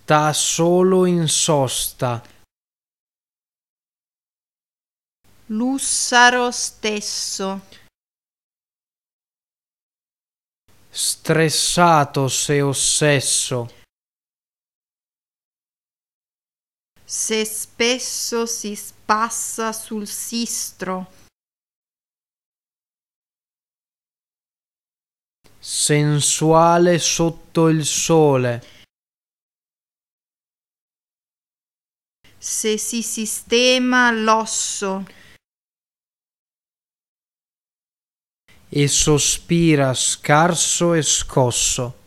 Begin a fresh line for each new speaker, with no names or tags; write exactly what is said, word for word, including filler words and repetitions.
sta solo in sosta.
Lussaro stesso.
Stressato se ossesso.
Se spesso si spassa sul sistro.
Sensuale sotto il sole.
Se si sistema l'osso.
E sospira scarso e scosso.